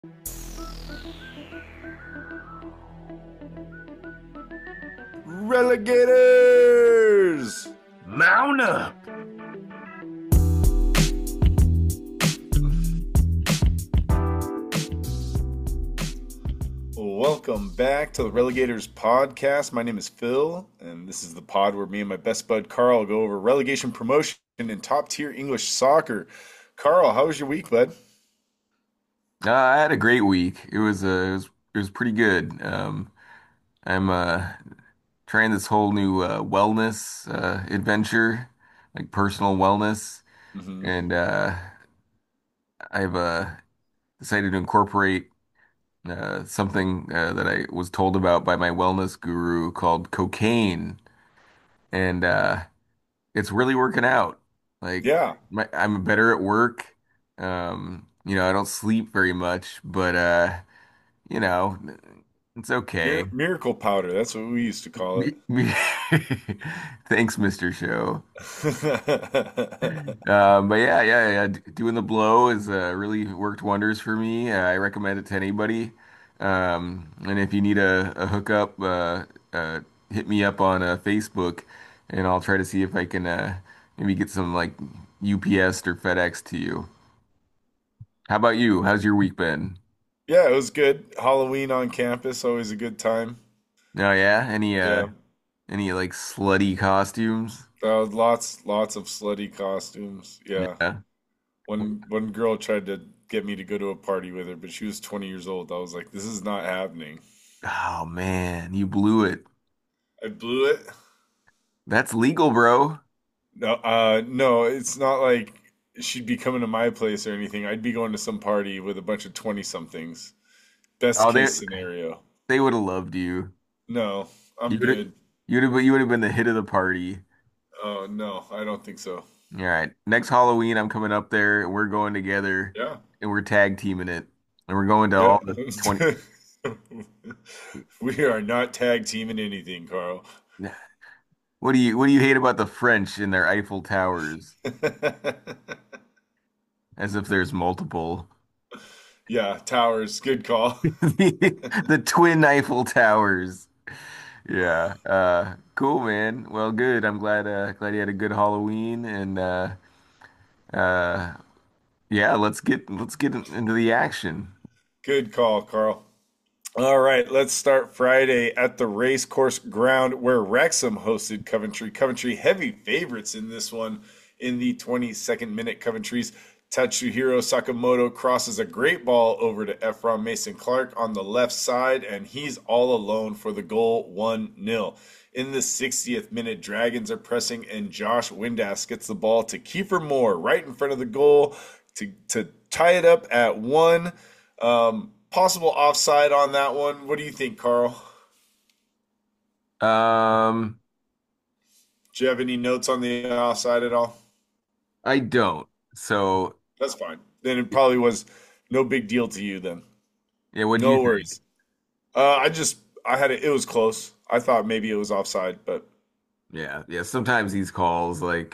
Relegators! Mount up! Welcome back to the Relegators podcast. My name is Phil, and this is the pod where me and my best bud Carl go over relegation promotion and top tier English soccer. Carl, how was your week, bud? I had a great week. It was pretty good. I'm trying this whole new wellness adventure, like personal wellness, Hmm. and I've decided to incorporate something that I was told about by my wellness guru called cocaine, and it's really working out. Like Yeah, I'm better at work. I don't sleep very much, but you know, it's okay. miracle powder. That's what we used to call it. Me- me- Thanks, Mr. Show. But yeah. Doing the blow has really worked wonders for me. I recommend it to anybody. And if you need a hookup, hit me up on Facebook, and I'll try to see if I can maybe get some like UPS or FedEx to you. How about you? How's your week been? Yeah, it was good. Halloween on campus, always a good time. Oh yeah, Yeah. any like slutty costumes? Lots of slutty costumes. Yeah. Yeah. One girl tried to get me to go to a party with her, but she was 20 years old. I was like, this is not happening. Oh man, you blew it. I blew it. That's legal, bro. No, it's not like she'd be coming to my place or anything. I'd be going to some party with a bunch of 20 somethings. Best Oh, case scenario. they would have loved you. No, I'm You would have good. you would have been the hit of the party. Oh, no, I don't think so. All right. Next Halloween, I'm coming up there and we're going together Yeah. and we're tag teaming it. And we're going to Yeah. all the 20. We are not tag teaming anything, Carl. What do you hate about the French and their Eiffel Towers? As if there's multiple. Yeah, towers. Good call. The twin Eiffel Towers. Yeah. Cool, man. Well, good. I'm glad you had a good Halloween and uh yeah, let's get into the action. Good call, Carl. All right, let's start Friday at the Racecourse Ground where Wrexham hosted Coventry. Coventry heavy favorites in this one in the 22nd minute. Coventry's Tatsuhiro Sakamoto crosses a great ball over to Ephron Mason Clark on the left side, and he's all alone for the goal 1-0. In the 60th minute, Dragons are pressing, and Josh Windass gets the ball to Kiefer Moore right in front of the goal to tie it up at one. Possible offside on that one. What do you think, Carl? Um, Do you have any notes on the offside at all? I don't. So, That's fine. Then it probably was no big deal to you then. yeah, what do you No think? worries. I had it. It was close. I thought maybe it was offside, but Yeah. Sometimes these calls, like,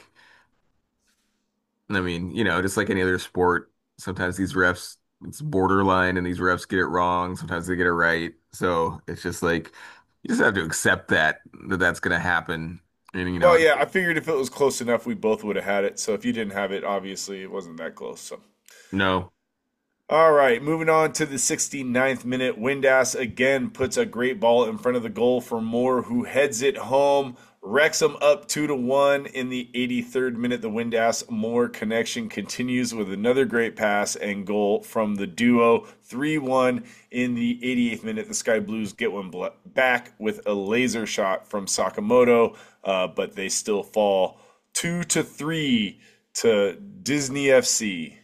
I mean, just like any other sport, sometimes these refs, it's borderline and these refs get it wrong. Sometimes they get it right. So it's just like, you just have to accept that that's going to happen. And, well, yeah. I figured if it was close enough, we both would have had it. So if you didn't have it, obviously it wasn't that close. So. no. All right, moving on to the 69th minute. Windass again puts a great ball in front of the goal for Moore, who heads it home. Wrexham up 2-1 in the 83rd minute. The Windass Moore connection continues with another great pass and goal from the duo. 3-1 in the 88th minute. The Sky Blues get one back with a laser shot from Sakamoto, but they still fall 2-3 to Disney FC.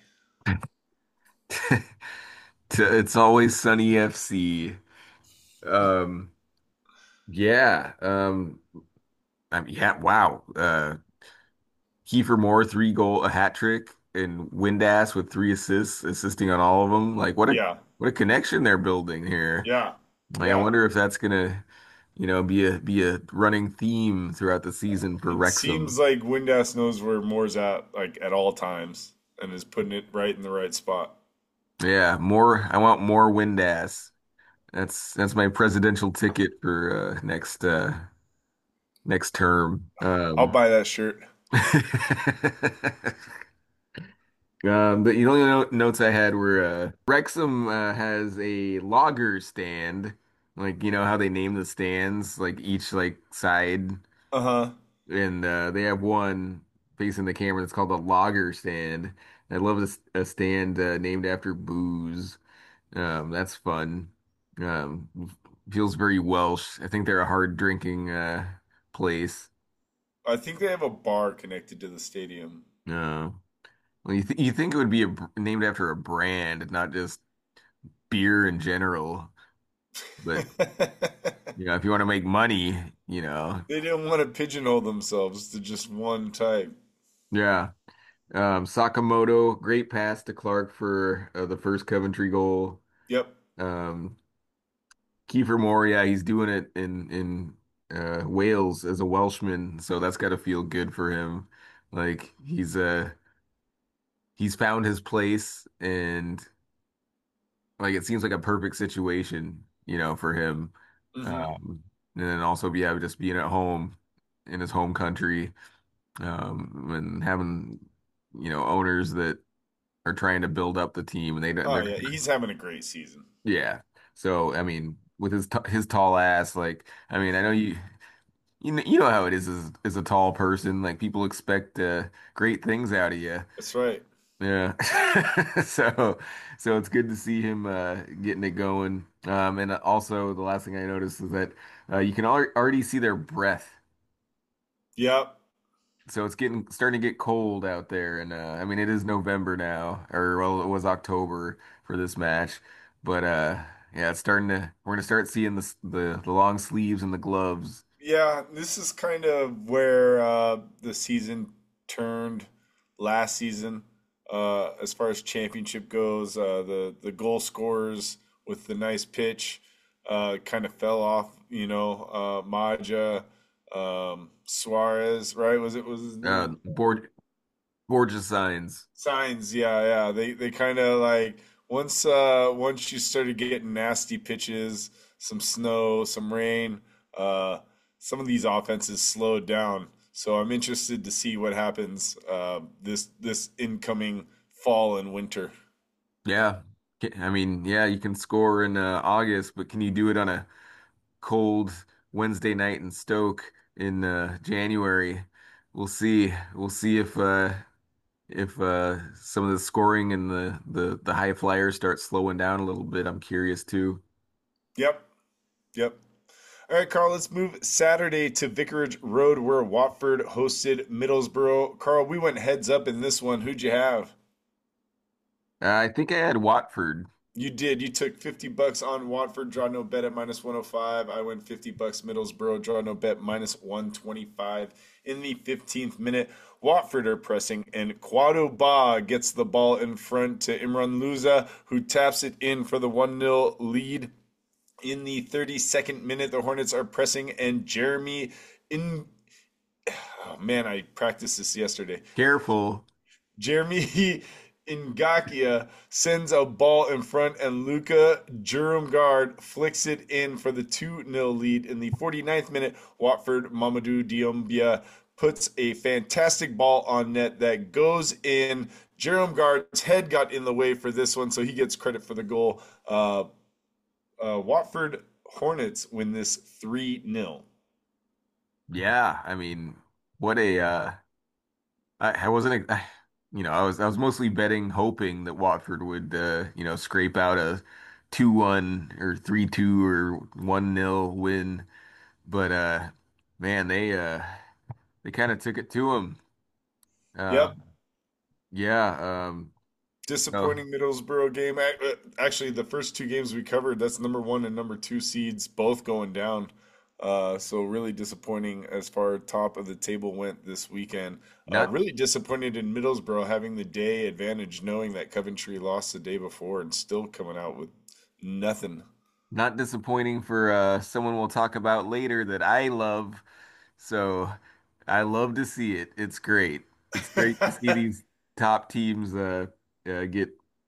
It's always Sunny FC. Um, yeah. Yeah, wow. Kiefer Moore, a hat trick, and Windass with three assists, assisting on all of them. Like Yeah, what a connection they're building here. yeah, Like I yeah. wonder if that's gonna, be a running theme throughout the season for It seems Wrexham. like Windass knows where Moore's at, like at all times, and is putting it right in the right spot. Yeah, more. I want more Windass. That's my presidential ticket for next term. I'll buy that shirt. But the only notes I had were Wrexham has a lager stand, like you know how they name the stands, like each like side, Uh-huh. and they have one facing the camera that's called the lager stand. I love a stand named after booze. That's fun. Um, Feels very Welsh. I think they're a hard drinking place. I think they have a bar connected to the stadium. Uh, well, you think it would be named after a brand, not just beer in general. But you know, if you want to make money, you know, They didn't want to pigeonhole themselves to just one type. yeah. Sakamoto, great pass to Clark for the first Coventry goal. Yep. Um, Kiefer Moore, yeah, he's doing it in Wales as a Welshman, so that's got to feel good for him. Like he's found his place, and like it seems like a perfect situation, you know, for him. Hmm. And then also, yeah, just being at home in his home country, and having, you know, owners that are trying to build up the team, and Oh they're yeah, he's having a great season. yeah. So I mean, with his tall ass, like I mean, I know you know how it is as a tall person, like people expect great things out of you. That's right. Yeah. So so it's good to see him getting it going. And also the last thing I noticed is that you can already see their breath. Yep. So it's getting starting to get cold out there, and I mean it is November now, or well it was October for this match, but yeah, it's starting to we're gonna start seeing the long sleeves and the gloves. Yeah, this is kind of where the season turned last season. As far as championship goes, the goal scorers with the nice pitch kind of fell off. You know, Maja, Suarez, right? Was his name? Board Borgia signs. Signs, yeah, yeah. They kind of like once you started getting nasty pitches, some snow, some rain, uh some of these offenses slowed down. So I'm interested to see what happens this incoming fall and winter. Yeah. I mean, yeah, you can score in August, but can you do it on a cold Wednesday night in Stoke in January? We'll see. We'll see if some of the scoring and the high flyers start slowing down a little bit. I'm curious too. Yep, yep. All right, Carl, let's move Saturday to Vicarage Road where Watford hosted Middlesbrough. Carl, we went heads up in this one. Who'd you have? I think I had Watford. You did. You took $50 on Watford, draw no bet at minus 105. I went $50 Middlesbrough, draw no bet minus 125 in the 15th minute. Watford are pressing, and Kwado Ba gets the ball in front to Imran Luza, who taps it in for the 1-0 lead. In the 32nd minute, the Hornets are pressing, and Jeremy in oh man, I practiced this yesterday. Careful. Jeremy Ngakia sends a ball in front, and Luka Jurumgard flicks it in for the 2-0 lead. In the 49th minute, Watford Mamadou Diomia puts a fantastic ball on net that goes in. Jurumgard's head got in the way for this one, so he gets credit for the goal. Watford Hornets win this 3-0. Yeah, I mean, what a I wasn't you know, I was mostly betting hoping that Watford would you know, scrape out a 2-1 or 3-2 or 1-0 win, but man, they kind of took it to them. Yep. Um yeah, oh, Disappointing Middlesbrough game. Actually, the first two games we covered, that's number one and number two seeds both going down. So really disappointing as far top of the table went this weekend. not Really disappointed in Middlesbrough having the day advantage, knowing that Coventry lost the day before and still coming out with nothing. not disappointing for someone we'll talk about later that I love. So I love to see it. It's great. It's great to see these top teams get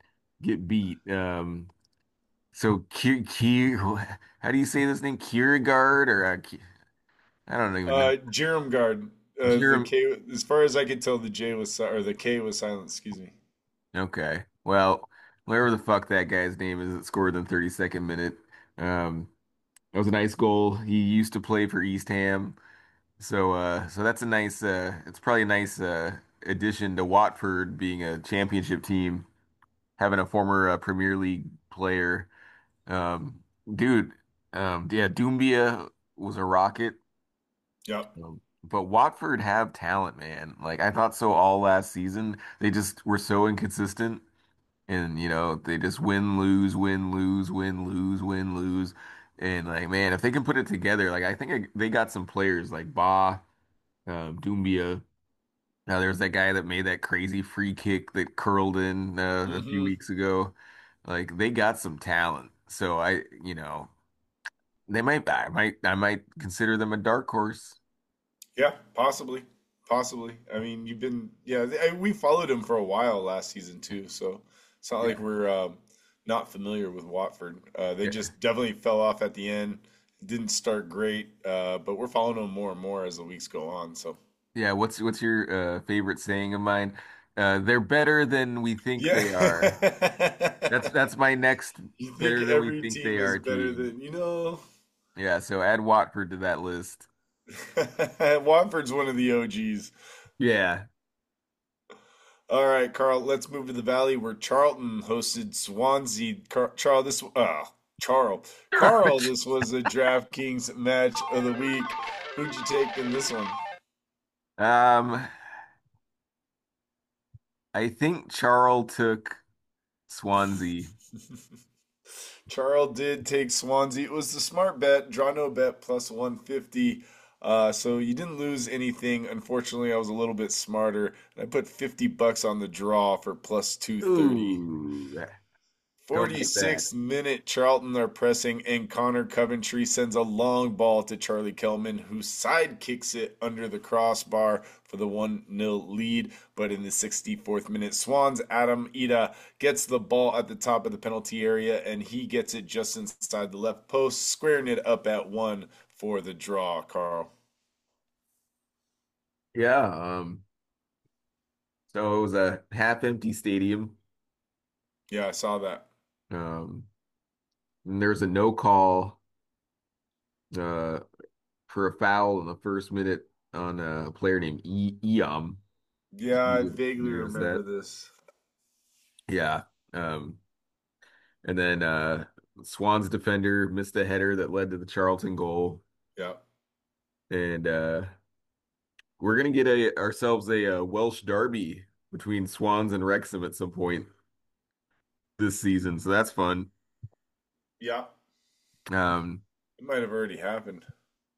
get beat. So how do you say this name? Kierkegaard or I don't even know. Jeremgard. The Jerem. K, as far as I could tell, the J was or the K was silent. Excuse me. Okay. Well, whatever the fuck that guy's name is that scored in the 32nd minute. Um, that was a nice goal. He used to play for East Ham. So that's a nice it's probably a nice addition to Watford being a championship team, having a former Premier League player. Dude, yeah, Doumbia was a rocket. Yep. But Watford have talent, man. Like I thought so all last season. They just were so inconsistent. And they just win, lose, win, lose, win, lose, win, lose. And like, man, if they can put it together, like I think they got some players like Ba, Doumbia. Now there's that guy that made that crazy free kick that curled in a few Hmm. weeks ago. Like they got some talent. So I might consider them a dark horse. Yeah, possibly, possibly. I mean, you've been yeah. We followed him for a while last season too, so it's not like Yeah. we're not familiar with Watford. They Yeah. just definitely fell off at the end. Didn't start great, but we're following them more and more as the weeks go on. So Yeah, what's your favorite saying of mine? They're better than we think they are. That's yeah, that's my next you think better than we every think they team is are better team. than you know. Yeah, so add Watford to that list. Watford's one of the OGs. Yeah. All right, Carl, let's move to the Valley where Charlton hosted Swansea. Carl, this was a DraftKings match of the week. Who'd you take in this one? Um, I think Charles took Swansea. Charles did take Swansea. It was the smart bet, draw no bet plus 150. So you didn't lose anything. Unfortunately, I was a little bit smarter. I put 50 bucks on the draw for plus 230. Ooh, don't take that. 46th minute, Charlton are pressing, and Connor Coventry sends a long ball to Charlie Kellman, who side kicks it under the crossbar for the 1-0 lead. But in the 64th minute, Swans Adam Ida gets the ball at the top of the penalty area, and he gets it just inside the left post, squaring it up at one for the draw, Carl. Yeah, so it was a half empty stadium. Yeah, I saw that. Um, and there was a no call uh for a foul in the first minute on a player named Eom. Yeah, I You vaguely noticed remember that? this. Yeah. And then Swan's defender missed a header that led to the Charlton goal. Yeah. And we're gonna get ourselves a Welsh derby between Swans and Wrexham at some point this season. So that's fun. Yeah. Um, It might have already happened.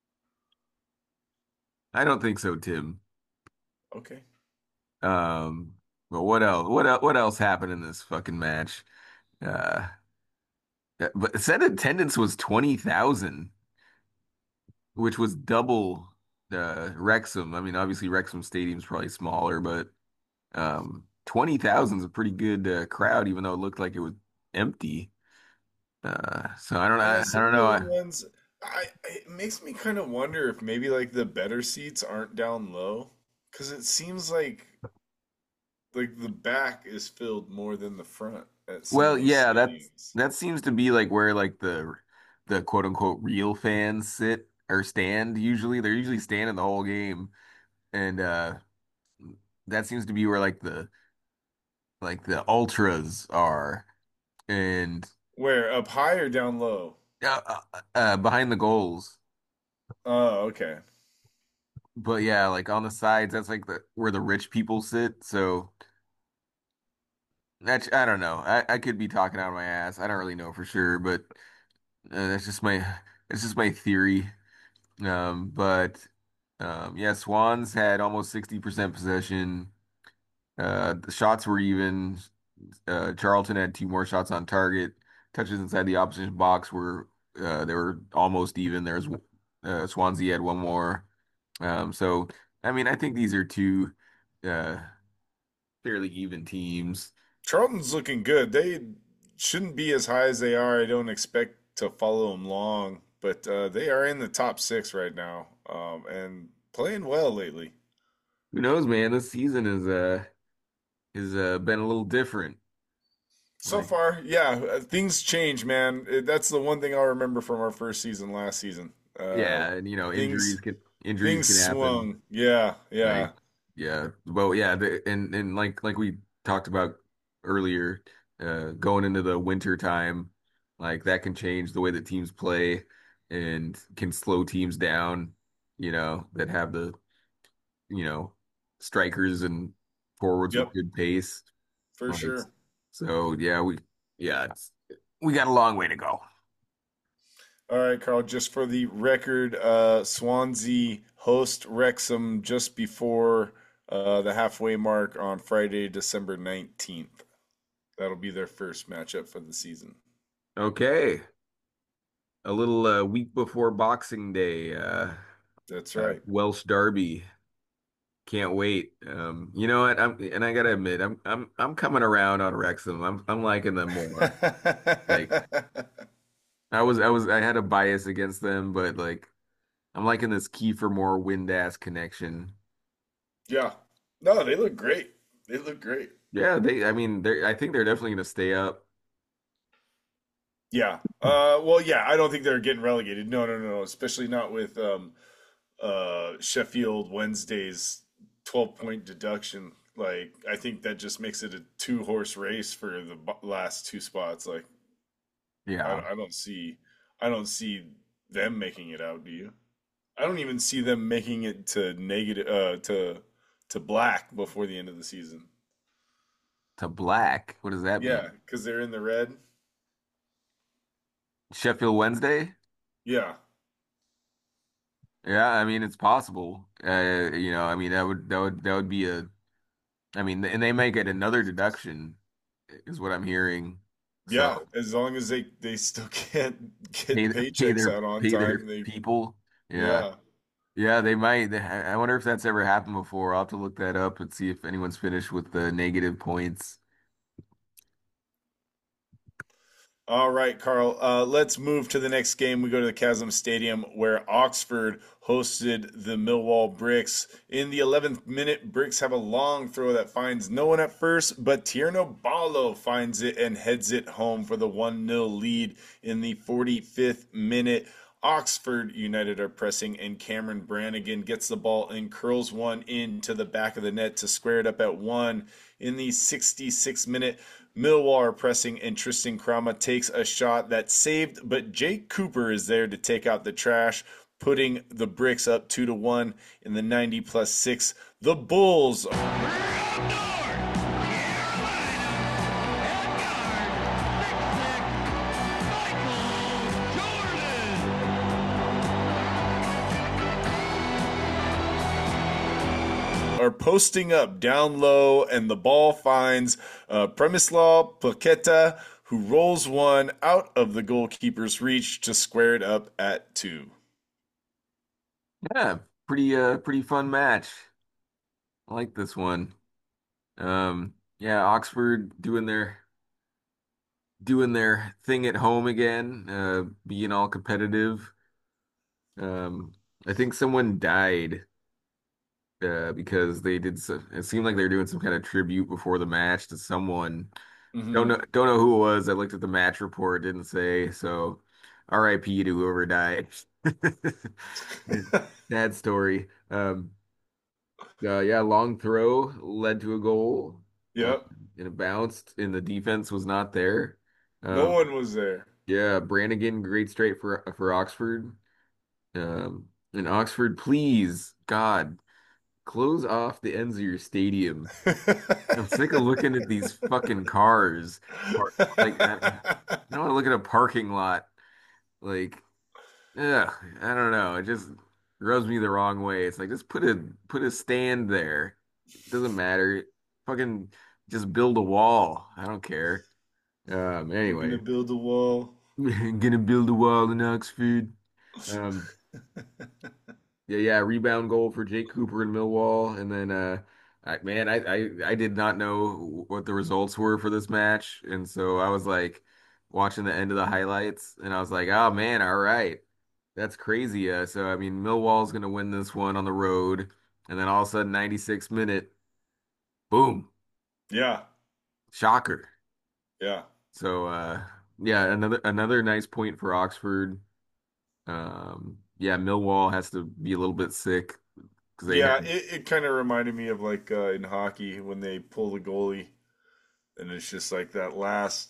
I don't think so, Tim. Okay. But what else? What else happened in this fucking match? Uh, but it said attendance was 20,000, which was double Wrexham. I mean, obviously Wrexham Stadium's probably smaller, but 20,000 is a pretty good crowd, even though it looked like it was empty. So I don't know. Yeah, I some don't of know. those ones, it makes me kind of wonder if maybe like the better seats aren't down low, because it seems like the back is filled more than the front at some of Well, these yeah, stadiums. that seems to be like where like the quote unquote real fans sit or stand usually. They're usually standing the whole game, and that seems to be where like the ultras are, and Where up high or down low? behind the goals. Oh, okay. But yeah, like on the sides, that's like the where the rich people sit. So that's I don't know. I could be talking out of my ass. I don't really know for sure, but that's just my theory. But yeah, Swans had almost 60% possession. The shots were even. Charlton had two more shots on target. Touches inside the opposition box were they were almost even. There's Swansea had one more. So I mean, I think these are two uh, fairly even teams. Charlton's looking good. They shouldn't be as high as they are. I don't expect to follow them long, but they are in the top six right now, and playing well lately. Who knows, man? This season is been a little different. So Like, far, yeah, things change, man. That's the one thing I'll remember from our first season last season. yeah, and Things injuries things can happen. swung. Yeah, Like, yeah. yeah, well, yeah, and like we talked about earlier, going into the winter time, like that can change the way that teams play and can slow teams down, that have the, you know, strikers and forwards with Yep, good pace. for Like, sure. so yeah, we got a long way to go. All right, Carl, just for the record, Swansea host Wrexham just before the halfway mark on Friday, December 19th. That'll be their first matchup for the season. Okay, a little week before Boxing Day, That's right. Welsh Derby. Can't wait. You know what? I gotta admit, I'm coming around on Wrexham. I'm liking them more. Like I had a bias against them, but like I'm liking this Kiefer Moore Windass connection. Yeah. No, they look great. They look great. Yeah, I mean, I think they're definitely gonna stay up. Yeah. Well, yeah, I don't think they're getting relegated. No, no, no, no, especially not with Sheffield Wednesday's 12-point deduction. Like, I think that just makes it a two-horse race for the last two spots. Like, Yeah, I don't see, I don't see them making it out. Do you? I don't even see them making it to negative, to black before the end of the season. to black. What does that Yeah, mean? because they're in the red. Sheffield Wednesday? Yeah, Yeah, I mean it's possible. I mean that would be I mean, and they may get another deduction, is what I'm hearing. yeah. So. As long as they still can't pay get pay paychecks their out on pay their time, they people. Yeah. yeah. Yeah, they might. I wonder if that's ever happened before. I'll have to look that up and see if anyone's finished with the negative points. All right, Carl. Let's move to the next game. We go to the Chasm Stadium where Oxford hosted the Millwall Bricks. In the 11th minute, Bricks have a long throw that finds no one at first, but Tierno Ballo finds it and heads it home for the 1-0 lead in the 45th minute. Oxford United are pressing, and Cameron Brannigan gets the ball and curls one into the back of the net to square it up at one. In the 66th minute, Millwall are pressing, and Tristan Krama takes a shot that's saved, but Jake Cooper is there to take out the trash, putting the Bricks up 2-1 in the 90 plus 6. The Bulls are posting up down low, and the ball finds Premislav Paqueta, who rolls one out of the goalkeeper's reach to square it up at two. Yeah, pretty fun match. I like this one. Yeah, Oxford doing their thing at home again, being all competitive. Um, I think someone died because it seemed like they were doing some kind of tribute before the match to someone. Mm-hmm. Don't know who it was. I looked at the match report, didn't say. So, R.I.P. to whoever died. Sad story. Yeah, long throw led to a goal, uh, Yep. and it bounced, and the defense was not there. No Um, one was there. yeah, Brannigan, great straight for Oxford. And Oxford, please, God, close off the ends of your stadium. I'm sick of looking at these fucking cars. Like, I don't want to look at a parking lot. Like, ugh, I don't know. It just rubs me the wrong way. It's like just put a stand there. It doesn't matter. Fucking just build a wall. I don't care. We're gonna Anyway, build a wall. gonna build a wall in Oxford. Um, yeah, rebound goal for Jake Cooper in Millwall, and then I did not know what the results were for this match, and so I was like watching the end of the highlights, and I was like, oh man, all right, that's crazy. So I mean, Millwall's gonna win this one on the road, and then all of a sudden, 96 minute, boom, Yeah, shocker. yeah. So yeah, another nice point for Oxford. Yeah, Millwall has to be a little bit sick because they Yeah, had. it kind of reminded me of like in hockey when they pull the goalie and it's just like that last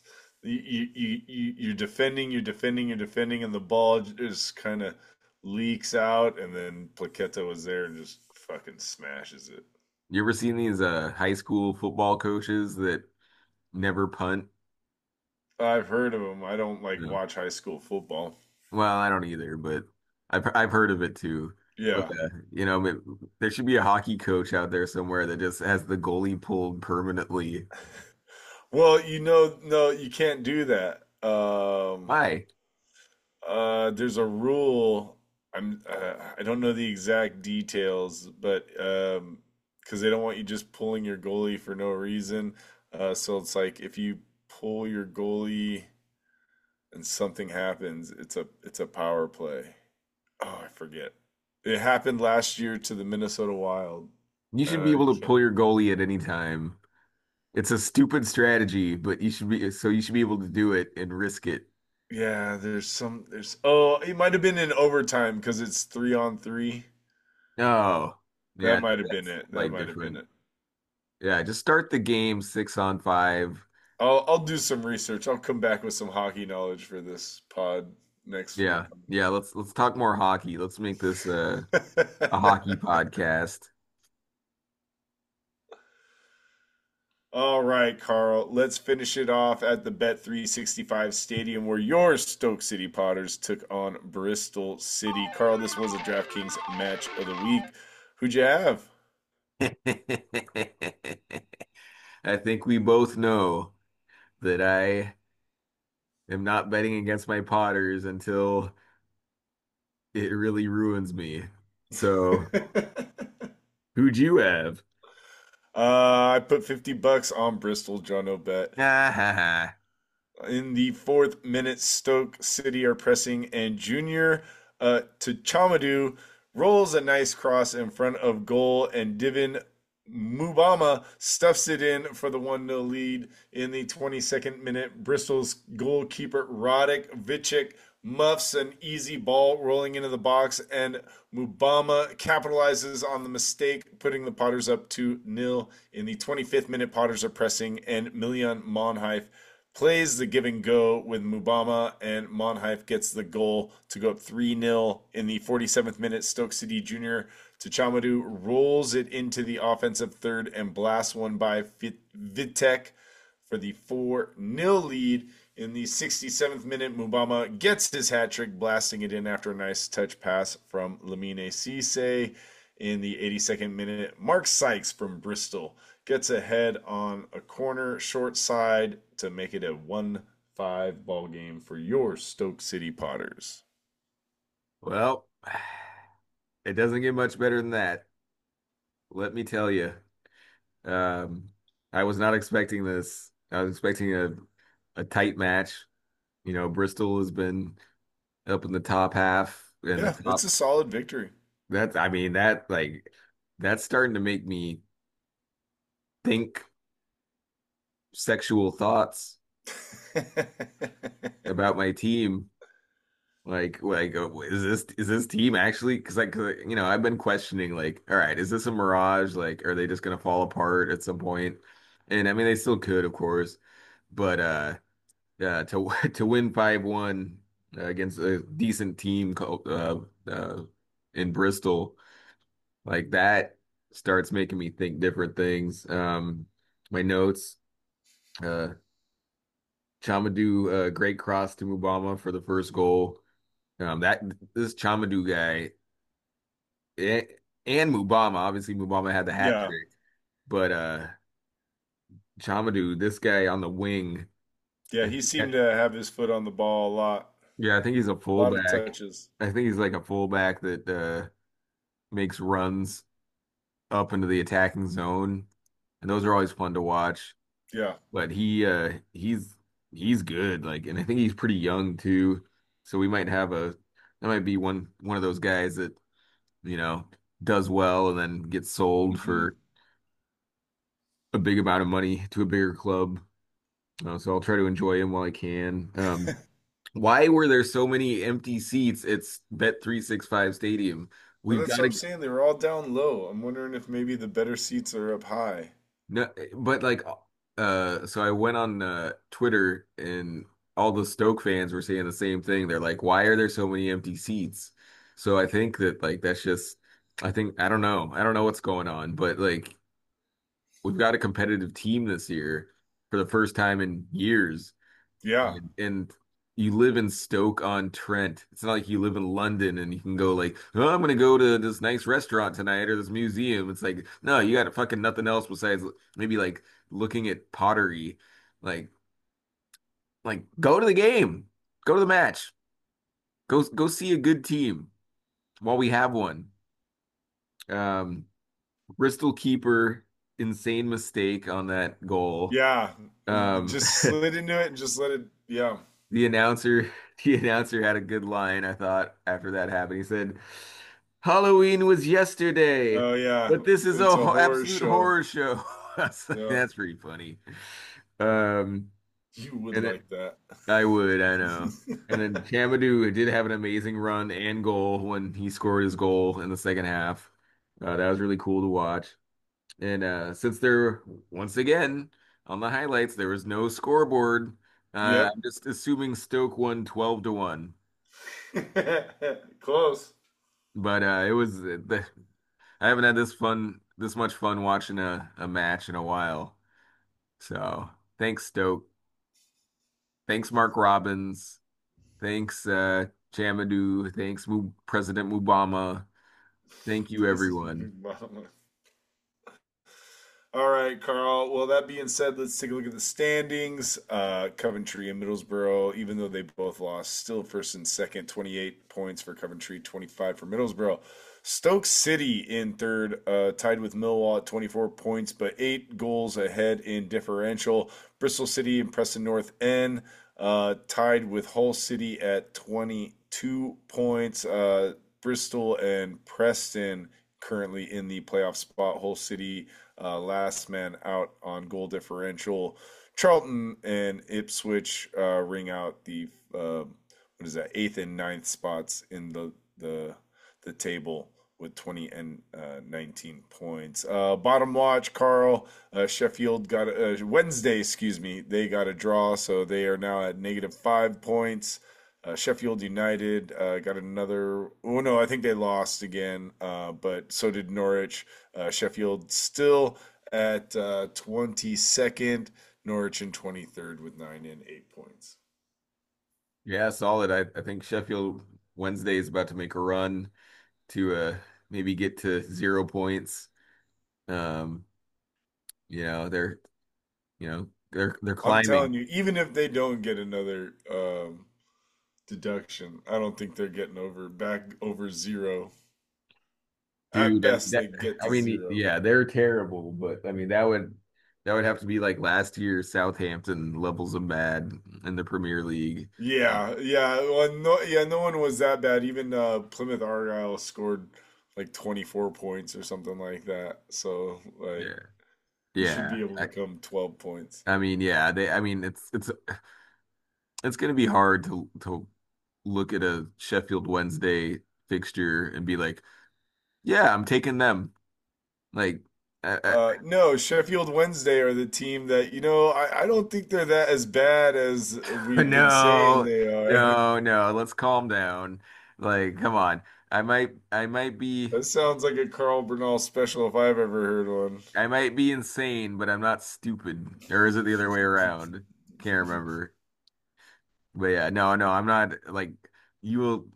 you're defending, and the ball just kind of leaks out, and then Plaqueta was there and just fucking smashes it. You ever seen these high school football coaches that never punt? I've heard of him. I don't like No. watch high school football. Well, I don't either, but I've heard of it too. But Yeah. there should be a hockey coach out there somewhere that just has the goalie pulled permanently. Well, no, you can't do that. Why? There's a rule. I don't know the exact details, but because they don't want you just pulling your goalie for no reason. So it's like if you pull your goalie and something happens, it's a power play. Oh, I forget. It happened last year to the Minnesota Wild. You should be Uh, able to pull your goalie at any time. It's a stupid strategy, but you should be able to do it and risk it. yeah, there's oh, it might have been in overtime because it's 3-on-3. Oh, That yeah, might have been that's it. That quite might have been different. it. Yeah, just start the game 6-on-5. I'll do some research. I'll come back with some hockey knowledge for this pod next week. Yeah, yeah. Let's talk more hockey. Let's make this a hockey podcast. All right, Carl. Let's finish it off at the Bet365 Stadium where your Stoke City Potters took on Bristol City. Carl, this was a DraftKings match of the week. Who'd you have? I think we both know that I am not betting against my Potters until it really ruins me. So, who'd you have? I put $50 on Bristol, John O'Bet. Ah, ha, ha. In the fourth minute, Stoke City are pressing, and Junior to Chamadou rolls a nice cross in front of goal, and Divin Mubama stuffs it in for the 1-0 lead in the 22nd minute. Bristol's goalkeeper Roddick Vicek muffs an easy ball rolling into the box, and Mubama capitalizes on the mistake, putting the Potters up 2-0. In the 25th minute, Potters are pressing, and Miljan Monheif plays the give and go with Mubama, and Monheif gets the goal to go up 3-0 in the 47th minute. Stoke City Junior to Chamadou rolls it into the offensive third and blasts one by Vitek for the 4-0 lead. In the 67th minute, Mubama gets his hat trick, blasting it in after a nice touch pass from Lamine Cisse. In the 82nd minute, Mark Sykes from Bristol gets ahead on a corner short side to make it a 1-5 ball game for your Stoke City Potters. Well, it doesn't get much better than that. Let me tell you. Um, I was not expecting this. I was expecting a tight match. Bristol has been up in the top half and the Yeah, it's top. a solid victory. I mean, that's starting to make me think sexual thoughts about my team. Is this team actually? Because I've been questioning like, all right, is this a mirage? Like, are they just gonna fall apart at some point? And I mean, they still could, of course, but yeah, to to win 5-1 against a decent team called in Bristol, like that starts making me think different things. My notes, uh, Chamadou, great cross to Mubama for the first goal. That this Chamadou guy eh, and Mubama, obviously Mubama had the hat Yeah, trick, but Chamadou, this guy on the wing, yeah, I he think seemed to have his foot on the ball a lot, yeah, I think he's a a lot of fullback. touches. I think he's like a fullback that makes runs. up into the attacking zone, and those are always fun to watch. Yeah. But he's good, like, and I think he's pretty young too. So we might have a that might be one of those guys that, you know, does well and then gets sold Hmm. for a big amount of money to a bigger club. So I'll try to enjoy him while I can. Why were there so many empty seats? It's Bet365 Stadium. But We've that's got what I'm to saying. They were all down low. I'm wondering if maybe the better seats are up high. no, but like, so I went on Twitter and all the Stoke fans were saying the same thing. They're like, "Why are there so many empty seats?" So I think that like that's just, I don't know, what's going on, but like we've got a competitive team this year for the first time in years. Yeah. And you live in Stoke-on-Trent. It's not like you live in London and you can go like, oh, I'm gonna go to this nice restaurant tonight or this museum. It's like, no, you got fucking nothing else besides maybe like looking at pottery. Like, go to the game, go to the match, go see a good team while we have one. Um, Bristol keeper, insane mistake on that goal. Yeah. Um, Just slid into it and just let it. Yeah. The announcer, the announcer had a good line, I thought, after that happened. He said, Halloween was yesterday, Oh, yeah. but this is It's a a horror absolute show. horror show. Yeah. That's pretty funny. Um, You would and then like that. I would, I know. And then Chamadou did have an amazing run and goal when he scored his goal in the second half. That was really cool to watch. And since there, once again, on the highlights, there was no scoreboard, Yep. I'm just assuming Stoke won 12-1. Close. But it was I haven't had this much fun watching a match in a while. So thanks, Stoke. Thanks, Mark Robbins. Thanks, Chamadou. Thanks, President Mubama. Thank you, everyone. All right, Carl. Well, that being said, let's take a look at the standings. Coventry and Middlesbrough, even though they both lost, still first and second, 28 points for Coventry, 25 for Middlesbrough. Stoke City in third, tied with Millwall at 24 points, but 8 goals ahead in differential. Bristol City and Preston North End, tied with Hull City at 22 points. Bristol and Preston currently in the playoff spot. Hull City last man out on goal differential. Charlton and Ipswich ring out the what is that, eighth and ninth spots in the table with 20 and 19 points. Bottom watch, Carl. Sheffield got Wednesday, excuse me. They got a draw, so they are now at -5 points. Sheffield United got another. Oh no, I think they lost again, but so did Norwich. Sheffield still at 22nd. Norwich in 23rd with 9 and 8 points. Yeah, solid. I think Sheffield Wednesday is about to make a run to maybe get to 0 points. Um, they're they're I'm climbing. telling you, even if they don't get another deduction, I don't think they're getting back over zero. At Dude, best, they get I to mean, zero. yeah, they're terrible, but I mean that would have to be like last year Southampton levels of bad in the Premier League. Yeah, yeah. Well, no, yeah, no one was that bad. Even Plymouth Argyle scored like 24 points or something like that. So, like, Yeah. you should Yeah. be able to come 12 points. I mean, yeah, I mean it's going to be hard to look at a Sheffield Wednesday fixture and be like, yeah, I'm taking them. Like No, Sheffield Wednesday are the team that, I don't think they're that as bad as we've been saying no, they are. no, let's calm down. Like, come on. I might be That sounds like a Carl Bernal special if I've ever heard one. I might be insane, but I'm not stupid. Or is it the other way around? Can't remember. But yeah, no, I'm not like you will.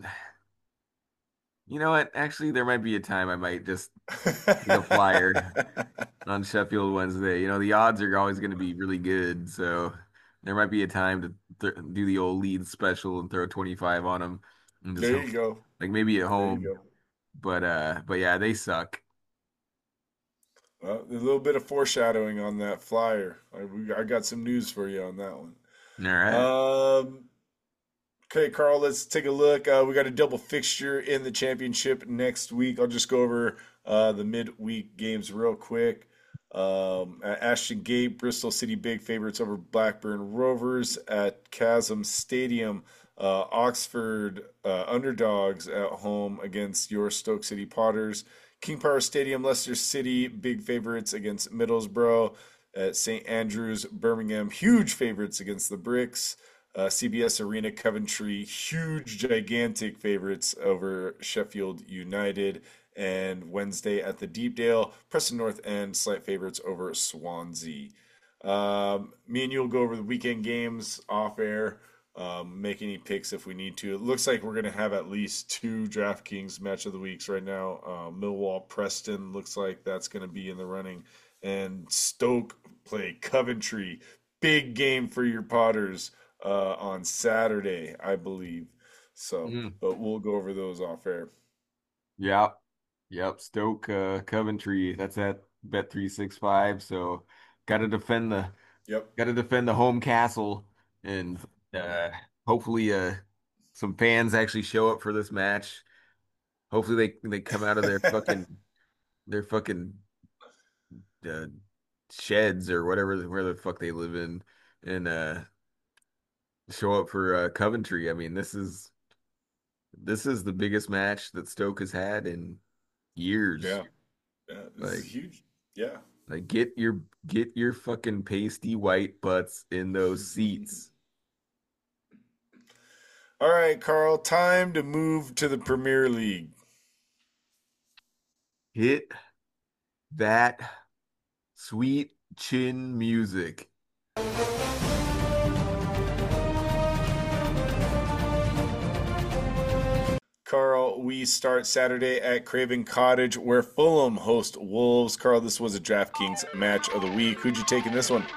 You know what? Actually, there might be a time I might just take a flyer on Sheffield Wednesday. The odds are always going to be really good, so there might be a time to do the old lead special and throw 25 on them and just There hope, you go. like maybe at There you home. go. But yeah, they suck. Well, a little bit of foreshadowing on that flyer. I got some news for you on that one. All right. Um, okay, Carl, let's take a look. We got a double fixture in the championship next week. I'll just go over the midweek games real quick. At Ashton Gate, Bristol City big favorites over Blackburn Rovers. At Chasm Stadium, Oxford underdogs at home against your Stoke City Potters. King Power Stadium, Leicester City big favorites against Middlesbrough. At St Andrews, Birmingham, huge favorites against the Bricks. CBS Arena, Coventry, huge, gigantic favorites over Sheffield United. And Wednesday at the Deepdale, Preston North End, slight favorites over Swansea. Me and you will go over the weekend games off air, make any picks if we need to. It looks like we're going to have at least two DraftKings match of the weeks right now. Millwall Preston looks like that's going to be in the running. And Stoke play Coventry. Big game for your Potters on Saturday, I believe. So, Mm. but we'll go over those off air. Yep. Yep. Stoke, Coventry. That's at Bet365. So Yep. got to defend the home castle, and uh, hopefully, some fans actually show up for this match. Hopefully, they come out of their fucking uh, sheds or whatever where the fuck they live in, and show up for Coventry. I mean, this is the biggest match that Stoke has had in years. Yeah. Yeah. This is Like huge. Yeah. like get your fucking pasty white butts in those seats. All right, Carl, time to move to the Premier League. Hit that sweet chin music. Carl, we start Saturday at Craven Cottage where Fulham host Wolves. Carl, this was a DraftKings match of the week. Who'd you take in this one?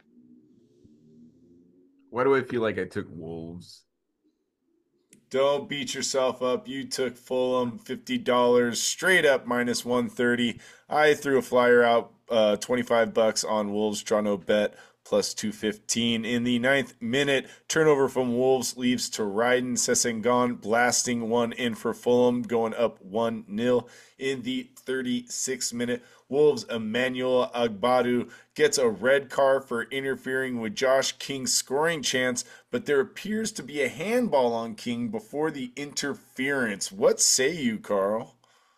Why do I feel like I took Wolves? Don't beat yourself up. You took Fulham $50 straight up minus 130. I threw a flyer out 25 bucks on Wolves Toronto bet plus 215 in the ninth minute. Turnover from Wolves leaves to Ryden Sessegnon blasting one in for Fulham, going up 1-0 in the 36th minute. Wolves Emmanuel Agbadu gets a red card for interfering with Josh King's scoring chance, but there appears to be a handball on King before the interference. What say you, Carl?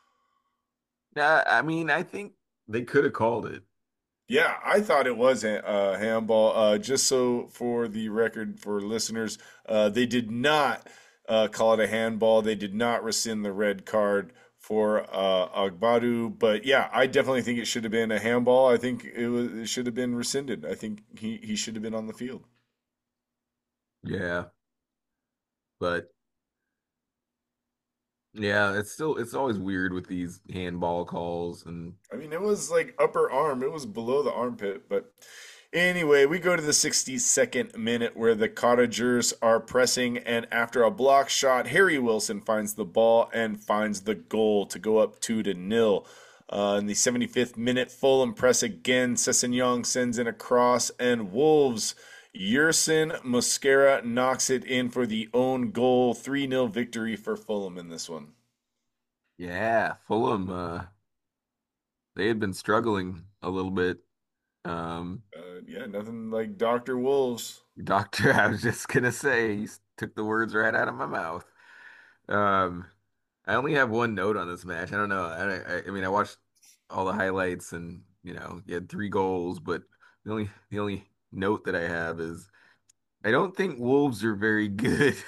I mean, I think they could have called it. Yeah, I thought it was a handball. Just so for the record for listeners, they did not call it a handball. They did not rescind the red card for Agbadu. But yeah, I definitely think it should have been a handball. I think it should have been rescinded. I think he should have been on the field. Yeah, but yeah, it's always weird with these handball calls and I mean, it was like upper arm. It was below the armpit. But anyway, we go to the 62nd minute where the Cottagers are pressing, and after a block shot, Harry Wilson finds the ball and finds the goal to go up 2-0. In the 75th minute, Fulham press again. Sessegnon sends in a cross, and Wolves. Yerson Mosquera knocks it in for the own goal. 3-0 victory for Fulham in this one. yeah, Fulham they had been struggling a little bit. Yeah, nothing like Dr. Wolves. Doctor, I was just gonna say, took the words right out of my mouth. Um, I only have one note on this match. I don't know. I mean, I watched all the highlights, and he had three goals, but the only note that I have is I don't think Wolves are very good.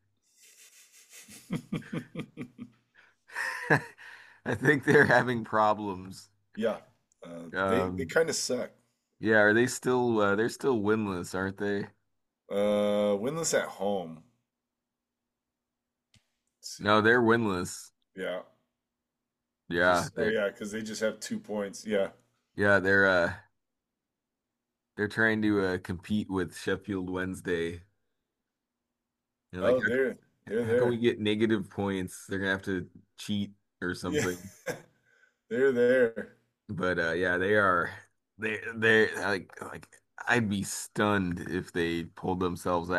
I think they're having problems. Yeah, they Um, kind of suck. yeah, are they still they're still winless, aren't they? Winless at home. Let's No, see, they're winless. yeah, Yeah, just yeah, because they just have 2 points. Yeah. yeah, they're trying to compete with Sheffield Wednesday. Like Oh, they're how can we there. get negative points? They're gonna have to cheat or Yeah, something. they're there. But yeah, they're like I'd be stunned if they pulled themselves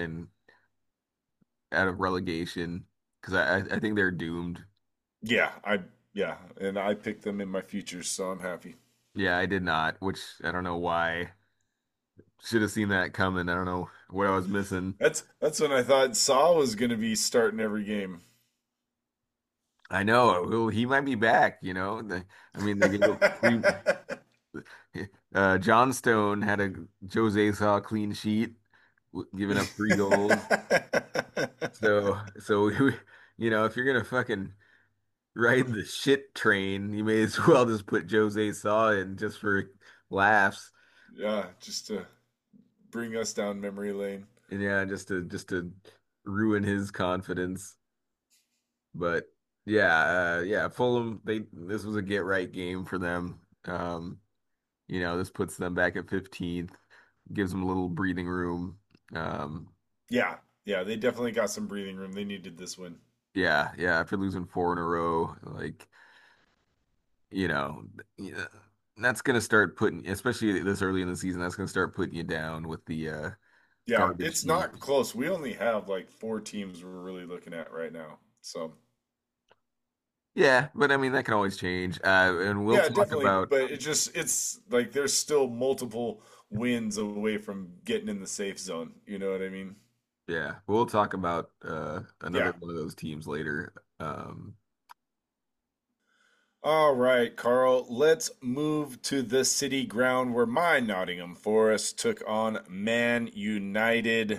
out of relegation because I think they're doomed. Yeah, yeah, and I picked them in my futures, so I'm happy. Yeah, I did not, which I don't know why. Should have seen that coming. I don't know what I was missing. That's when I thought Saw was going to be starting every game. I know. Well, he might be back, you know. I mean, they gave up three. Johnstone had a Jose Saw clean sheet, giving up 3 goals. So if you're gonna fucking ride the shit train, you may as well just put Jose Saw in just for laughs. Yeah, just to bring us down memory lane. And yeah, just to ruin his confidence. But yeah, Fulham, this was a get right game for them. This puts them back at 15th, gives them a little breathing room. Um, Yeah, yeah, they definitely got some breathing room. They needed this win. yeah, after losing four in a row, like, you know, yeah, that's gonna start putting, especially this early in the season, that's gonna start putting you down with the Yeah, garbage it's not teams. close. We only have like four teams we're really looking at right now. So, Yeah, but I mean that can always change. And we'll yeah, talk definitely. about But it's like there's still multiple wins away from getting in the safe zone. You know what I mean? yeah, we'll talk about another Yeah. one of those teams later. All right, Carl, let's move to the city ground where my Nottingham Forest took on Man United.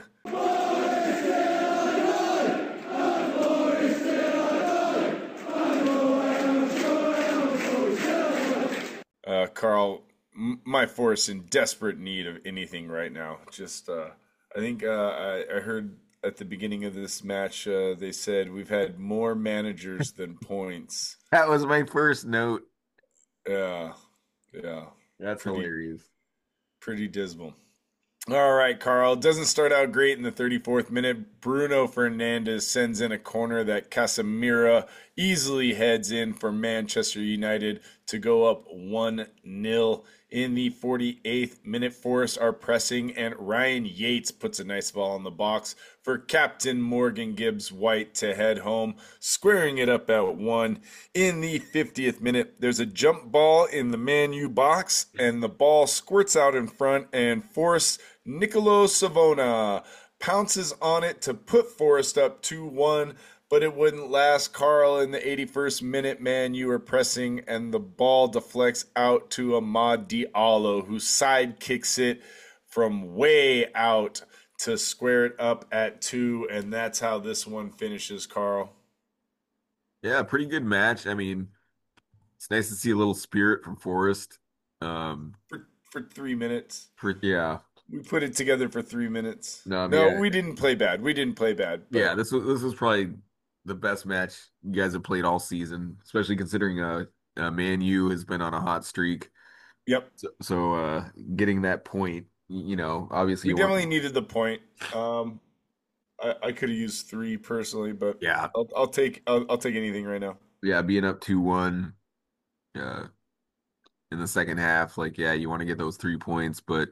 Carl, my Forest in desperate need of anything right now. Just, I think I heard at the beginning of this match they said we've had more managers than points. That was my first note. Yeah, yeah, That's pretty hilarious. pretty dismal. All right, Carl. Doesn't start out great in the 34th minute. Bruno Fernandes sends in a corner that Casemiro easily heads in for Manchester United to go up 1-0. In the 48th minute, Forest are pressing, and Ryan Yates puts a nice ball in the box for Captain Morgan Gibbs White to head home, squaring it up at one. In the 50th minute, there's a jump ball in the Man U box, and the ball squirts out in front, and Forest Nicolo Savona pounces on it to put Forest up 2-1, but it wouldn't last. Carl, in the 81st minute, man, you were pressing, and the ball deflects out to Ahmad Diallo, who side kicks it from way out to square it up at two, and that's how this one finishes, Carl. Yeah, pretty good match. I mean, it's nice to see a little spirit from Forrest. Um, For 3 minutes. yeah, We put it together for 3 minutes. no, No, yeah, we didn't play bad. We didn't play bad, yeah. but This was probably the best match you guys have played all season, especially considering Man U has been on a hot streak. yep. So getting that point, obviously We you want, definitely needed the point. Um, I could have used three personally, but yeah, I'll take anything right now. yeah, being up 2-1 uh, in the second half, like yeah, you want to get those 3 points, but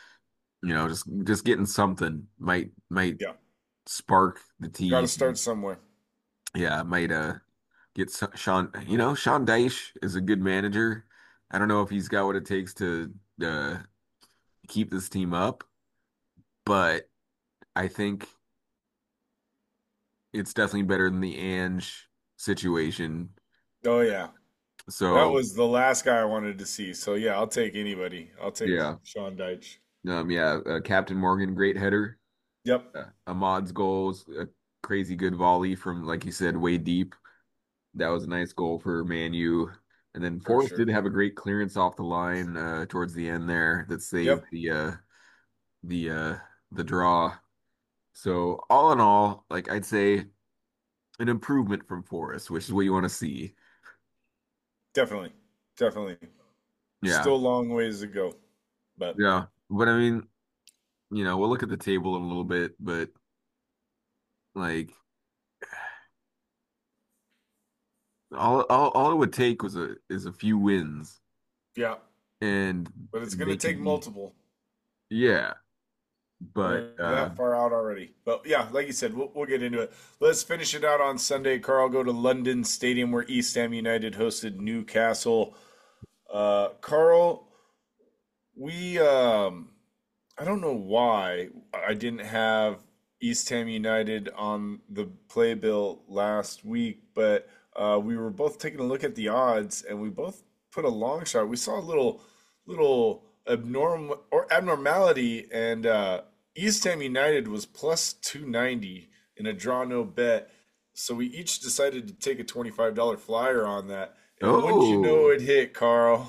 just getting something might Yeah, spark the got to team. start somewhere. Yeah, might get Sean. Sean Dyche is a good manager. I don't know if he's got what it takes to uh, keep this team up, but I think it's definitely better than the Ange situation. Oh yeah, that So was the last guy I wanted to see. So yeah, I'll take anybody. I'll take yeah, Sean Deitch. yeah, Captain Morgan, great header. Yep, Ahmad's goals, a crazy good volley from, like you said, way deep. That was a nice goal for Man U. And then for Forrest sure. did have a great clearance off the line towards the end there that saved Yep, the uh the draw. So all in all, like I'd say an improvement from Forrest, which is what you want to see. definitely, definitely. Yeah. Still long ways to go, but Yeah. But I mean, we'll look at the table in a little bit, but like all it would take was a few wins. Yeah, and but it's going to take making me, multiple. yeah. But We're that far out already. But yeah, like you said, we'll get into it. Let's finish it out on Sunday. Carl, go to London Stadium where East Ham United hosted Newcastle. Carl, we I don't know why I didn't have East Ham United on the playbill last week, but we were both taking a look at the odds, and we both put a long shot. We saw a little abnormal or abnormality, and East Ham United was plus 290 in a draw no bet. So we each decided to take a $25 flyer on that. And wouldn't you know oh, it hit, Carl?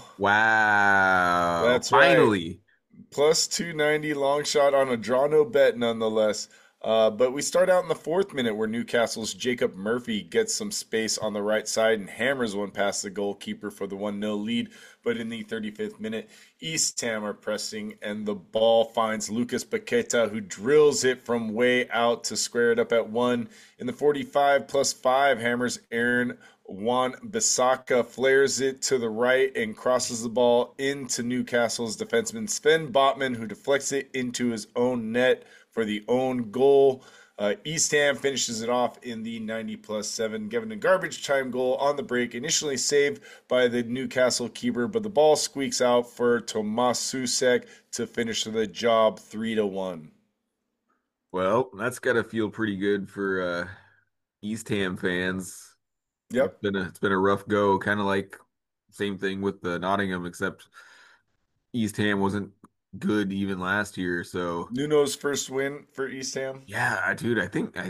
wow. That's right. Finally. Plus 290 long shot on a draw no bet nonetheless. But we start out in the fourth minute where Newcastle's Jacob Murphy gets some space on the right side and hammers one past the goalkeeper for the 1-0 lead. But in the 35th minute, East Ham are pressing and the ball finds Lucas Paqueta, who drills it from way out to square it up at one. In the 45 plus 5, hammers Aaron Juan Bissaka flares it to the right and crosses the ball into Newcastle's defenseman Sven Botman, who deflects it into his own net for the own goal. East Ham finishes it off in the 90 plus 7, given a garbage time goal on the break, initially saved by the Newcastle keeper, but the ball squeaks out for Tomas Susek to finish the job 3-1. Well, that's got to feel pretty good for East Ham fans. Yep. It's been a rough go, kind of like same thing with the Nottingham, except East Ham wasn't good even last year. So Nuno's first win for East Ham. yeah, dude,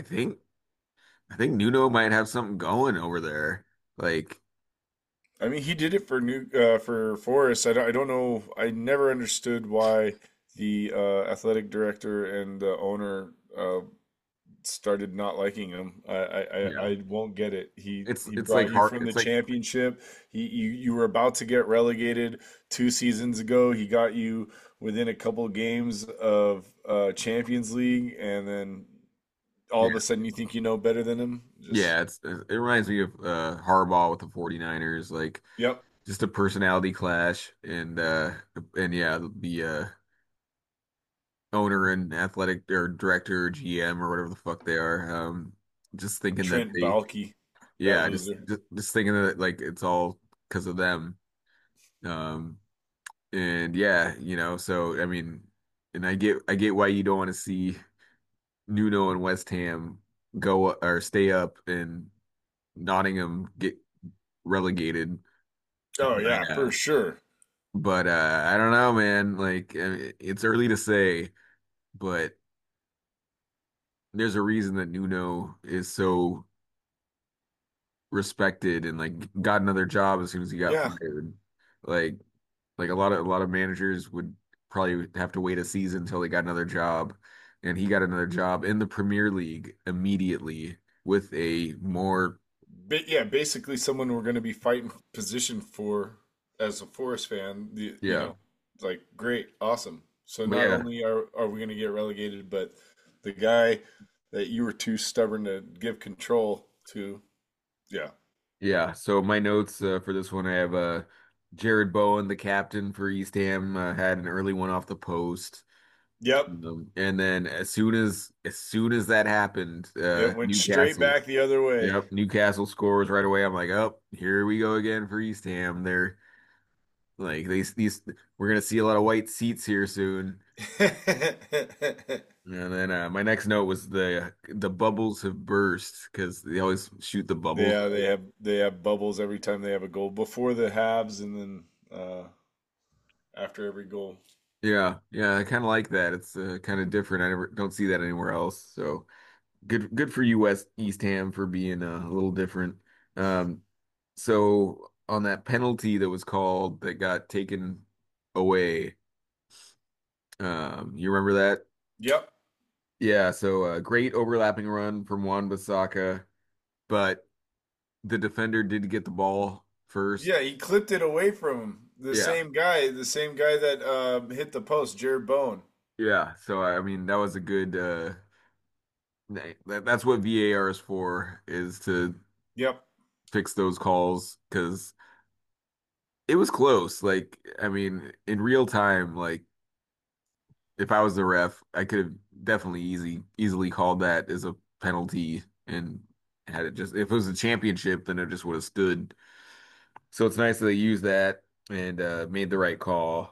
I think Nuno might have something going over there. Like, I mean, he did it for Forest. I don't know. I never understood why the athletic director and the owner started not liking him. yeah, I won't get it. He it's like brought you hard. from the It's like championship. You were about to get relegated 2 seasons ago. He got you within a couple games of Champions League, and then all yeah, of a sudden you think you know better than him. Just yeah. It reminds me of Harbaugh with the 49ers. Like yep, just a personality clash, and yeah, the owner and athletic or director or GM or whatever the fuck they are. Just thinking that Trent they, Baalke, that yeah, loser. just thinking that like it's all because of them. Um, and yeah, so I mean, and I get why you don't want to see Nuno and West Ham go or stay up and Nottingham get relegated. Oh But yeah, for sure. I don't know, man. Like it's early to say, but there's a reason that Nuno is so respected and like got another job as soon as he got Yeah, fired. Like a lot of managers would probably have to wait a season until they got another job, and he got another job in the Premier League immediately with a more yeah, basically someone we're going to be fighting position for as a Forest fan. yeah. Like great, awesome. So But not yeah, only are we going to get relegated, but the guy that you were too stubborn to give control to, yeah, yeah. So my notes for this one, I have Jared Bowen, the captain for East Ham, had an early one off the post. yep, And then as soon as that happened, it went straight back the other way. Newcastle scores right away. I'm like, oh, here we go again for East Ham. They're like these we're gonna see a lot of white seats here soon. And then my next note was the bubbles have burst because they always shoot the bubbles. Yeah, they have bubbles every time they have a goal before the halves and then after every goal. Yeah, yeah, I kind of like that. It's kind of different. I never don't see that anywhere else. So good for you, West East Ham, for being a little different. Um, so on that penalty that was called that got taken away, you remember that? Yep. Yeah. So great overlapping run from Juan Bissaka, but the defender did get the ball first. Yeah, he clipped it away from him. Yeah. The same guy that hit the post, Jared Bowen. Yeah. So I mean that was a good. That's what VAR is for, is to Yep. fix those calls because it was close. Like, I mean, in real time, like if I was the ref, I could have definitely easily called that as a penalty and had it just if it was a championship, then it just would have stood. So it's nice that they used that and made the right call.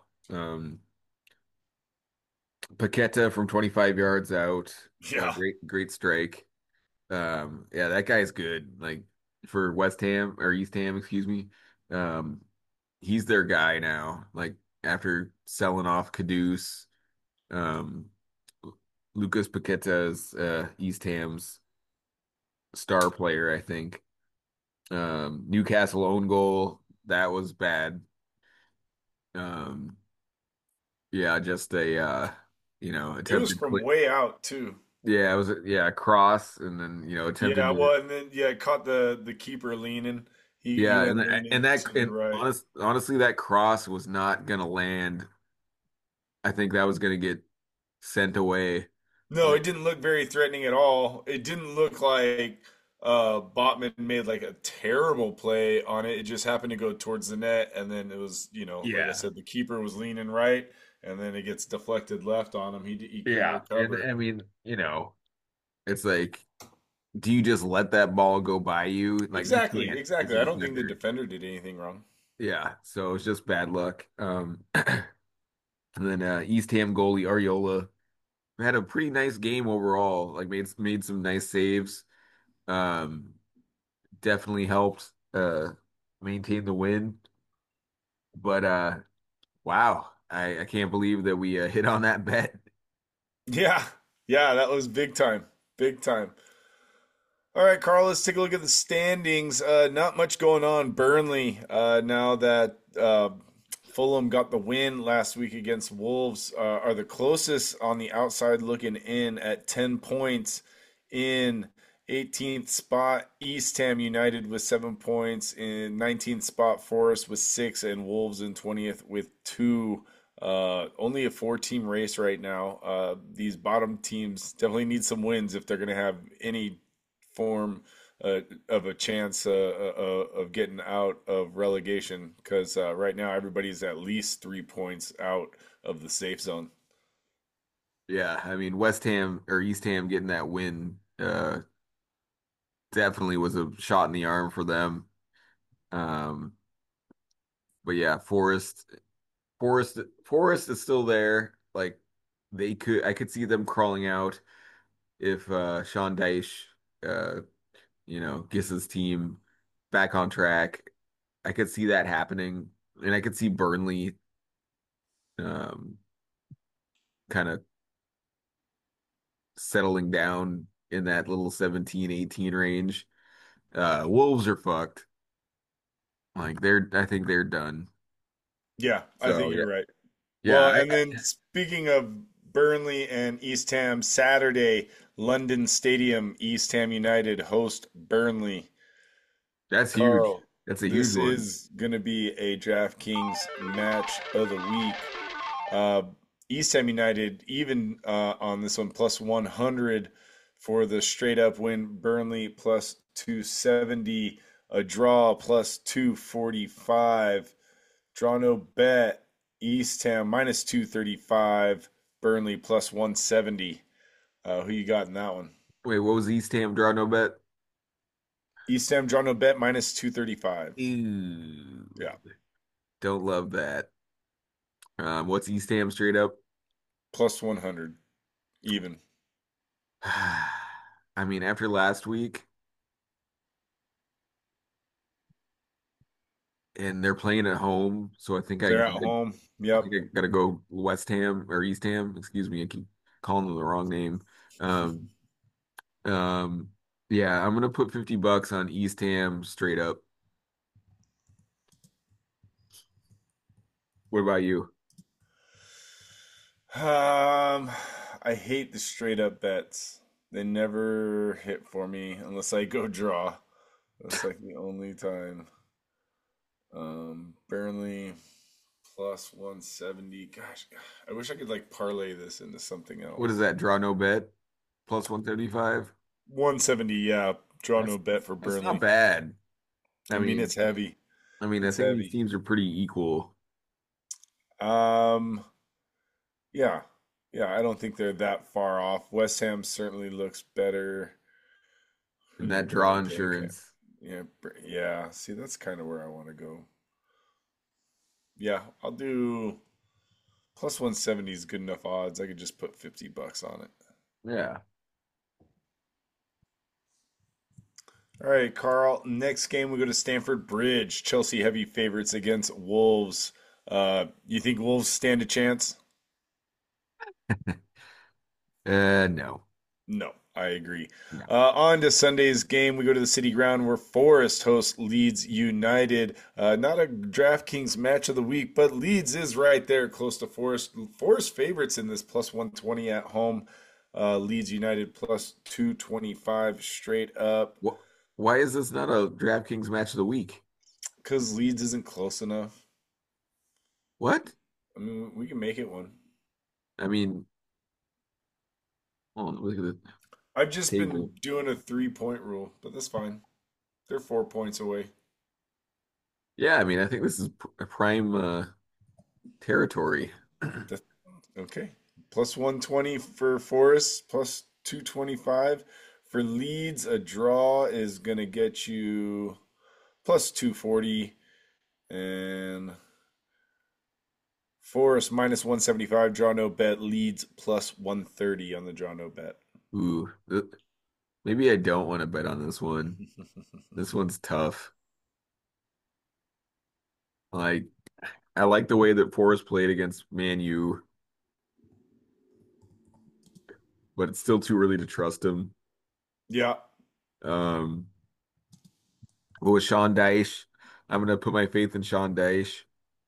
Paqueta from 25 yards out, Yeah. great strike. Yeah, that guy's good. Like for West Ham or East Ham, excuse me. Um, he's their guy now. Like after selling off Caduce, um, Lucas Paqueta is East Ham's star player, I think. Newcastle own goal, that was bad. Um, yeah, just a It was attempted from play. way out too. Yeah, it was a cross and then attempted Yeah, to well, and then yeah, caught the keeper leaning. He yeah, went leaning to the and right. honestly that cross was not gonna land. I think that was gonna get sent away. No, Like it didn't look very threatening at all. It didn't look like Botman made like a terrible play on it. It just happened to go towards the net, and then it was, like I yeah. said, the keeper was leaning right, and then it gets deflected left on him. He couldn't Yeah. And recover. I mean, it's like do you just let that ball go by you? Like you Exactly, can't as exactly. a I don't think the defender. defender did anything wrong. Yeah, so it's just bad luck. And then East Ham goalie Ariola had a pretty nice game overall. Like made some nice saves. Um, definitely helped maintain the win. But wow, I can't believe that we hit on that bet. Yeah, yeah, that was big time, big time. All right, Carl, let's take a look at the standings. Not much going on. Burnley, now that Fulham got the win last week against Wolves, are the closest on the outside looking in at 10 points in 18th spot. East Ham United with 7 points. In 19th spot, Forest with six, and Wolves in 20th with two. Only a four-team race right now. These bottom teams definitely need some wins if they're going to have any form of a chance of getting out of relegation because right now everybody's at least 3 points out of the safe zone. Yeah, I mean West Ham or East Ham getting that win definitely was a shot in the arm for them. Um, but yeah, Forest is still there. Like I could see them crawling out if Sean Dyche, uh, gets his team back on track. I could see that happening, and I could see Burnley um, kind of settling down in that little 17, 18 range. Wolves are fucked. Like I think they're done. Yeah, I So think yeah, you're right. yeah, Well, and then speaking of Burnley and East Ham, Saturday, London Stadium, East Ham United host Burnley. that's huge. Carl, That's a huge this one. is going to be a DraftKings match of the week. Uh, East Ham United, even on this one, plus 100 for the straight up win. Burnley plus 270. A draw plus 245. Draw no bet. East Ham minus 235. Burnley plus 170. Who you got in that one? Wait, what was East Ham draw no bet? East Ham draw no bet minus 235. Ew, Yeah, don't love that. What's East Ham straight up? plus 100. Even. I mean, after last week, and they're playing at home, so They're at home. Yep. I gotta go West Ham or East Ham. Excuse me, I keep calling them the wrong name. Um, um, yeah, I'm gonna put $50 on East Ham straight up. What about you? I hate the straight up bets. They never hit for me unless I go draw. That's like the only time. Burnley plus 170. Gosh, I wish I could like parlay this into something What is else. that? Draw no bet plus 175. 170, yeah. Draw That's no bet for that's not Burnley. bad. I I mean, mean, it's heavy. I mean, I It's think these heavy. teams are pretty equal. Um, yeah, yeah. I don't think they're that far off. West Ham certainly looks better. And Who's that draw Burnley? Okay, insurance, yeah, yeah. See, that's kind of where I want to go. Yeah, I'll do plus 170 is good enough odds. I could just put $50 on it. yeah. All right, Carl. Next game we go to Stamford Bridge. Chelsea heavy favorites against Wolves. You think Wolves stand a chance? No, No, I agree. no. On to Sunday's game, we go to the City Ground where Forest hosts Leeds United. Not a DraftKings match of the week, but Leeds is right there close to Forest. Forest favorites in this plus 120 at home. Leeds United plus 225 straight up Wh Why is this not a DraftKings match of the week? because Leeds isn't close enough. What? I mean, we can make it one. I mean, oh, look at the I've just table. been doing a 3 point rule, but that's fine. They're 4 points away. Yeah, I mean, I think this is pr prime territory. That's, okay. Plus 120 for Forest, plus 225 for Leeds. A draw is going to get you plus 240, and Forest minus 175. Draw no bet. Leeds plus 130 on the draw no bet. Ooh, maybe I don't want to bet on this one. This one's tough. Like, I like the way that Forrest played against Man U, but it's still too early to trust him. Yeah. Um, but with Sean Dyche, I'm gonna put my faith in Sean Dyche.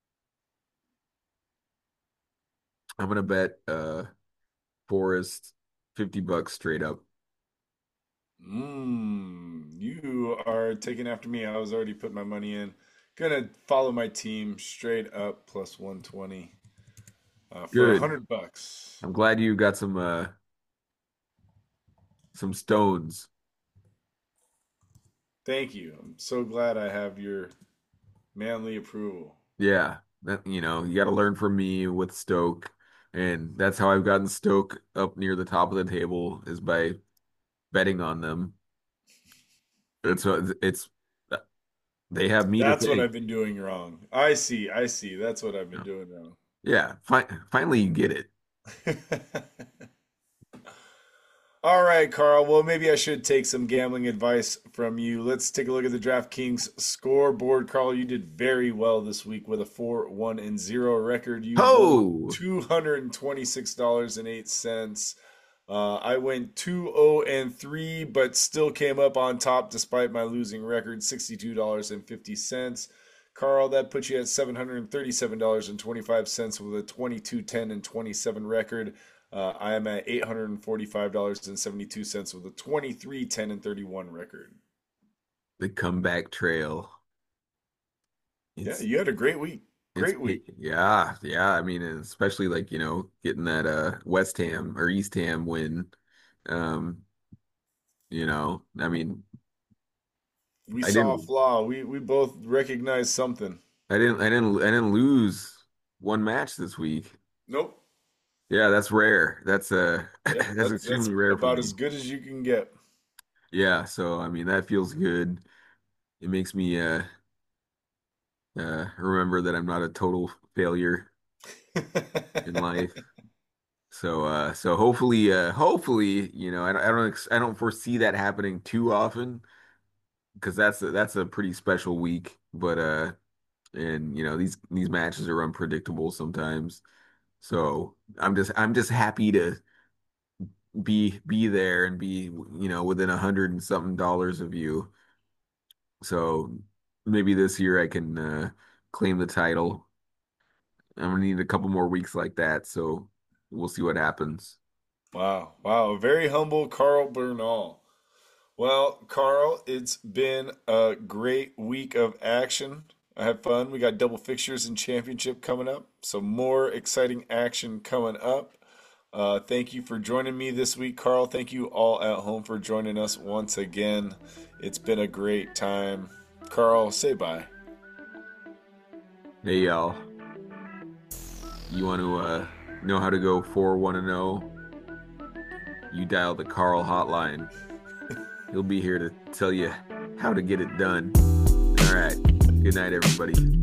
I'm gonna bet Forrest $50 straight up. You are taking after me. I was already putting my money in. Gonna follow my team straight up plus 120 for a Good. hundred bucks. I'm glad you got some stones. Thank you. I'm so glad I have your manly approval. Yeah, that you got to learn from me with Stoke, and that's how I've gotten Stoke up near the top of the table is by betting on them. It's they have me to That's what thank. I've been doing wrong. I see. I see. That's what I've been doing wrong. Yeah, finally you get it. All right, Carl. Well, maybe I should take some gambling advice from you. Let's take a look at the DraftKings scoreboard. Carl, you did very well this week with a 4-1-0 record. You won Ho! $226.08. I went 2-0-3, but still came up on top despite my losing record, $62.50. Carl, that puts you at $737.25 with a 22-10-27 record. I am at $845.72 with a 23-10-31 record. The comeback trail. Yeah, It's you had a great week. it's Great week. yeah, yeah. I mean, especially like, getting that West Ham or East Ham win. Um, I mean, We I saw a didn't flaw. We both recognized something. I didn't lose one match this week. Nope. Yeah, that's rare. That's Yep, that's that's extremely rare for about as me. good as you can get. Yeah, so I mean that feels good. It makes me remember that I'm not a total failure in life. So hopefully, I don't foresee that happening too often because that's a pretty special week. But and these matches are unpredictable sometimes. So I'm just happy to be there and be within 100 and something dollars of you. So maybe this year I can claim the title. I'm gonna need a couple more weeks like that, so we'll see what happens. Wow. Wow. Very humble Carl Bernal. Well, Carl, it's been a great week of action. I had fun. We got double fixtures and championship coming up, so more exciting action coming up. Thank you for joining me this week, Carl. Thank you all at home for joining us once again. It's been a great time. Carl, say bye. Hey y'all, you want to know how to go 4-1-0? You dial the Carl hotline. He'll be here to tell you how to get it done. All right. Good night, everybody.